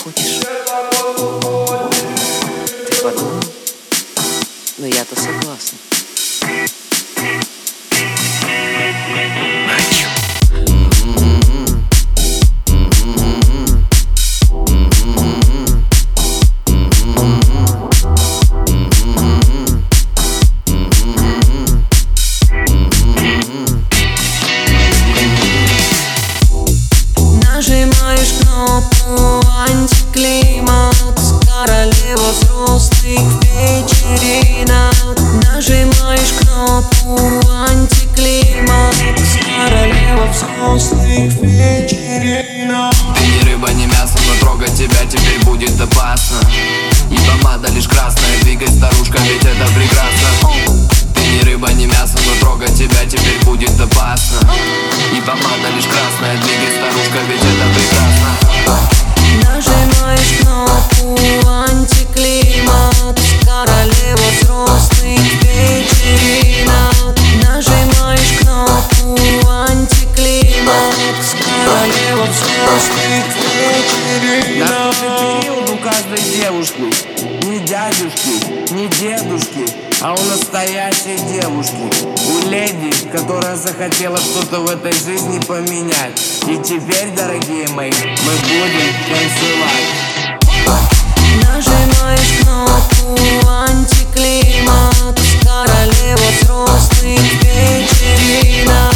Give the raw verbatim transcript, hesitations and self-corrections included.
хочешь? Ты подумал? Но я-то согласна. Хочу. Нажимаешь кнопку антиклимат, королева взрослых вечеринок. Нажимаешь кнопку антиклимат, королева взрослых вечеринок. Ты не рыба, не мясо, но трогать тебя теперь будет опасно. И помада лишь красная, двигай, старушка, ведь это прекрасно. Ты не рыба, не мясо, но трогать тебя теперь будет опасно. И помада лишь красная, двигай, старушка, ведь это прекрасно. Нажимаешь кнопку антиклимат, королева взрослых вечеринок. Нажимаешь кнопку антиклимат, королева взрослых вечеринок. Нормальный период у каждой девушки. Ни дядюшки, ни дедушки, а у настоящей девушки. У леди, которая захотела что-то в этой жизни поменять. И теперь, дорогие мои, мы будем танцевать. Нажимаешь кнопку антиклимат, королева взрослых вечеринок.